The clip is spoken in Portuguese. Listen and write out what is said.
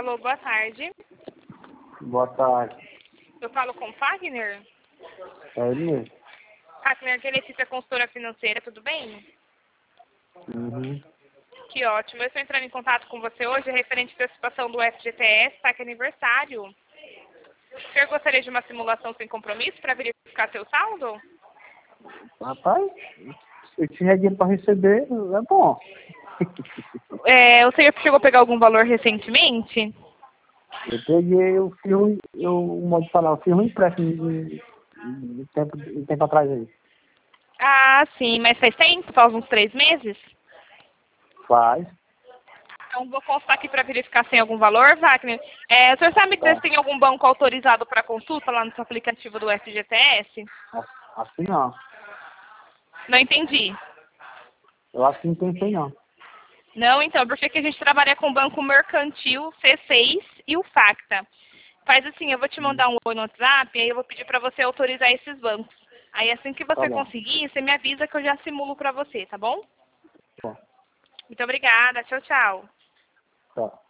Alô, boa tarde. Boa tarde. Eu falo com o Fagner? É ele mesmo. Fagner, que ele é consultora financeira, tudo bem? Uhum. Que ótimo. Eu estou entrando em contato com você hoje referente à participação do FGTS, tá? Que é aniversário. O senhor gostaria de uma simulação sem compromisso para verificar seu saldo? Rapaz, se eu tinha dinheiro para receber, é bom. O senhor chegou a pegar algum valor recentemente? Eu fiz um modo de falar, eu fiz um empréstimo um tempo atrás aí. Ah, sim, mas faz tempo? Faz uns 3 meses? Faz. Então, vou constar aqui para verificar se tem algum valor, Wagner. O senhor sabe Tá. se tem algum banco autorizado para consulta lá no seu aplicativo do FGTS? Acho que não. Não entendi. Eu acho que não tem isso aí não. Não, então, porque aqui a gente trabalha com o Banco Mercantil, C6 e o Facta. Faz assim, eu vou te mandar um oi no WhatsApp, e aí eu vou pedir para você autorizar esses bancos. Aí assim que Tá você bom. conseguir, você me avisa que eu já simulo para você, tá bom? Bom, Muito obrigada. Tchau, tchau. tá.